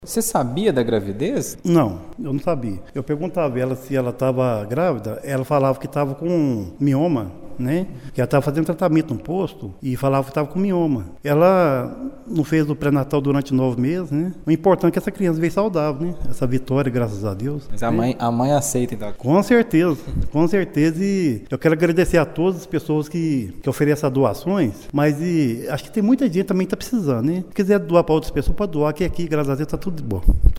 Você sabia da gravidez? Não, eu não sabia. Eu perguntava ela se ela estava grávida, ela falava que estava com mioma, né? Que ela estava fazendo tratamento no posto e falava que estava com mioma. Ela não fez o pré-natal durante 9 meses, né? O importante é que essa criança veio saudável, né? Essa vitória, graças a Deus. Mas né? a mãe aceita, então? Com certeza, com certeza. E eu quero agradecer a todas as pessoas que oferecem as doações, mas acho que tem muita gente também que está precisando, né? Se quiser doar para outras pessoas, pode doar, que aqui, graças a Deus, está tudo de bom.